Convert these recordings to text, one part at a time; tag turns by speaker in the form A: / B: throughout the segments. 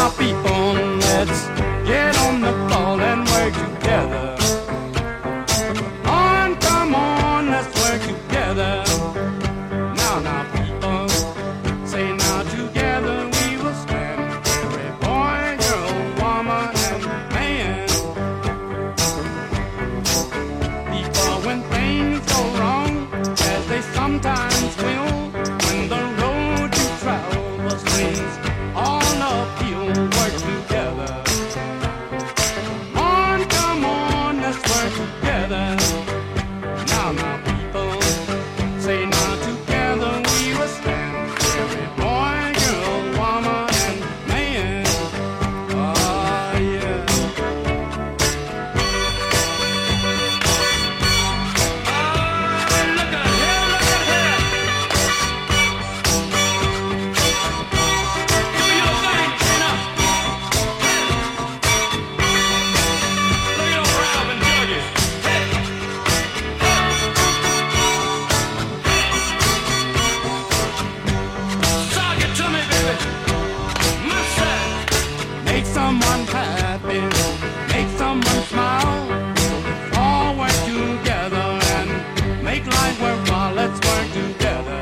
A: now people, let's get on the ball and work together. Come on, let's work together. Now people, say now together we will stand. Every boy, girl, woman, and man. People, when things go wrong, as they sometimes will, when the road you travel swings all uphill, work together. Come on, let's work together. Now people, say now together we will stand. Every boy, girl, woman, and man. Oh yeah. Oh, look at here, look at here. Do your thing, Tina. Look at old Ralph and Juggy. Make someone happy, make someone smile. All work together and make life worthwhile. Let's work together.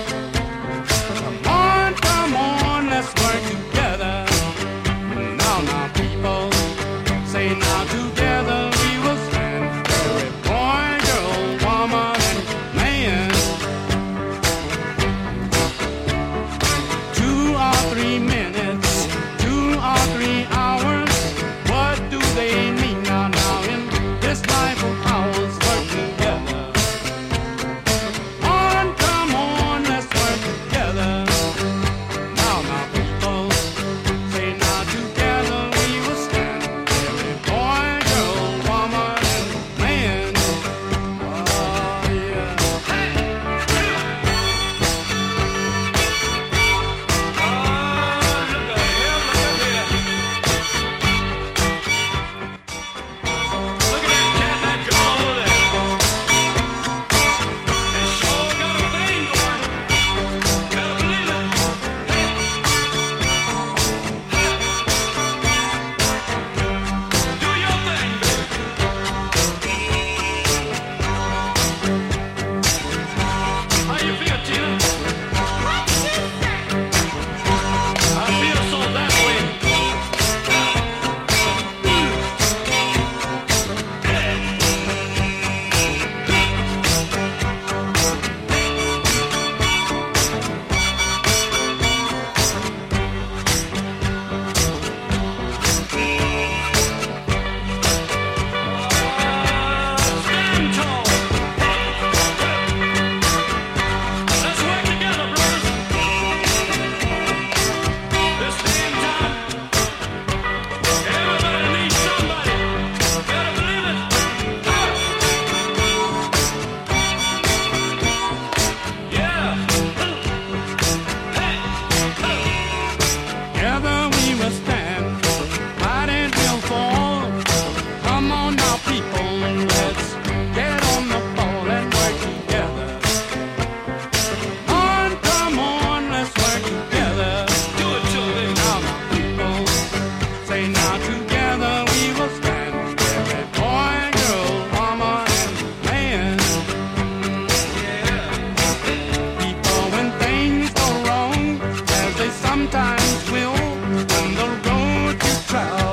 A: Come on, let's work together. Now, people, say now together we will stand. Every boy, girl, woman, and man. 2 or 3 minutes, 2 or 3 hours. What do they mean now in this life of ours? Work together. Come on, let's work together. Now, people, say now together we will stand. Every boy, girl, woman, and man. Oh yeah. Together we will stand, fighting till fall. Come on now, people, let's get on the ball and work together. Come on, let's work together. Do it to me now, people. Say now together we will stand. Every boy, girl, woman, and man. People, when things go wrong, as they sometimes will, on the road you travel.